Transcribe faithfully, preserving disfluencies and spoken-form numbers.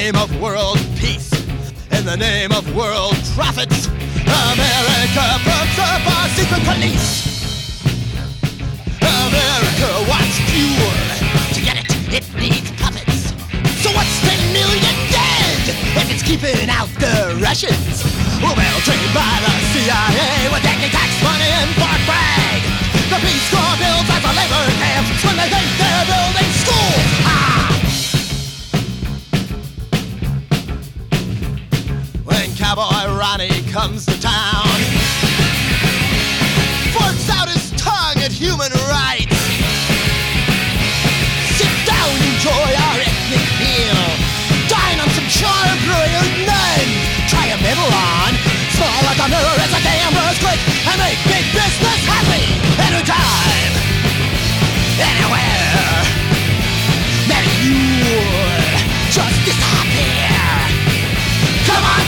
name of world peace, in the name of world profits, America puts up our secret police. America wants fuel. To get it, it needs puppets. So what's ten million dead if it's keeping out the Russians? Well, trained by the C I A with taking tax money in Fort Bragg. The Peace Corps builds out the labor camps when they think they're building schools. Ah! When Cowboy Ronnie comes to town, forks out his tongue at human rights. Sit down, enjoy our ethnic meal. Dine on some char-broiled nuns. Try a middle on. Small like a mirror, it's a camera's click. And make big business happy. Anytime, anywhere. Maybe you'll just disappear. Come on,